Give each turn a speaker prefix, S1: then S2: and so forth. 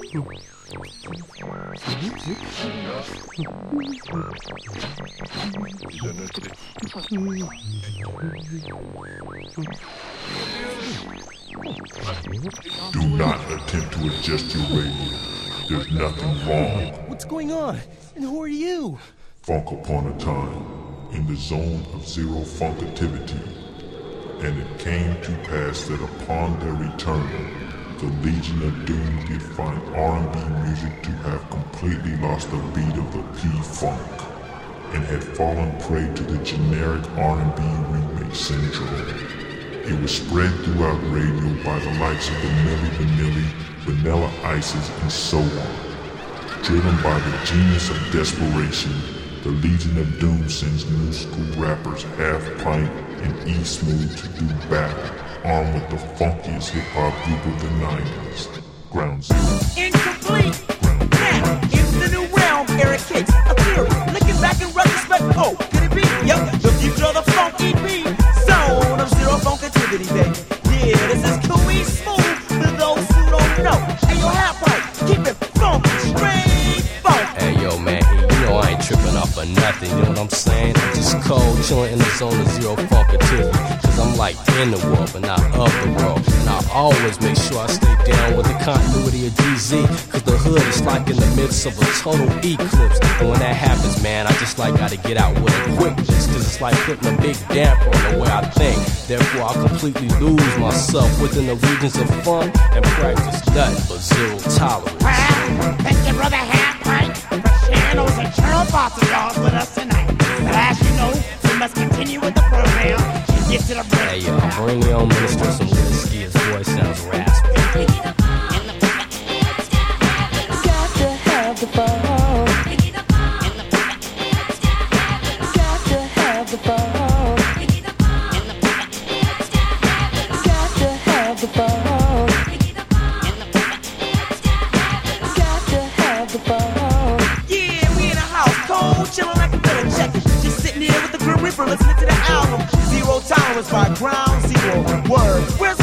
S1: Do not attempt to adjust your radio. There's nothing wrong.
S2: What's going on? And who are you?
S1: Funk upon a time, in the zone of zero funkativity. And it came to pass that upon their return, the Legion of Doom did find R&B music to have completely lost the beat of the P-Funk, and had fallen prey to the generic R&B remix syndrome. It was spread throughout radio by the likes of the Milli Vanilli, Vanilla Ices, and so on. Driven by the genius of desperation, the Legion of Doom sends new school rappers Half Pint and E-Smooth to do battle, armed with the funkiest hip-hop group of the 90s, Ground Zero.
S3: Incomplete! Now, in the new realm, Eric Hicks, a theory, looking back in retrospect, oh, could it be? Yup, the future of the funky beat, zone of zero funkativity, baby. Yeah, this is cool, smooth, for those who don't know. Hey, yo, Half Pipe, keep it funky, straight funky.
S4: Hey, yo, man, you know I ain't tripping off of nothing, you know what I'm saying? I'm just cold, chilling in the zone of zero funkativity. I'm like in the world, but not of the world. And I always make sure I stay down with the continuity of GZ, cause the hood is like in the midst of a total eclipse. And when that happens, man, I just like gotta get out with it quick, just cause it's like putting a big damper on the way I think. Therefore I completely lose myself within the regions of fun and practice nothing but zero tolerance.
S5: Well, thank you, brother Half Pint, for sharing those internal thoughts of yours with us tonight. But as you know, we must continue with the program. Get to the break.
S4: Hey yo, bring your own minister some whiskey. His voice sounds raspy.
S6: Got to have the fun. Got to have the fun. Got to have the fun. Got to have the fun.
S3: Yeah, we in the house, cold, chillin' like a villain, check it. Just sitting here with the Grim Reaper, listening to the album Zero Tolerance by Ground Zero. Word, where's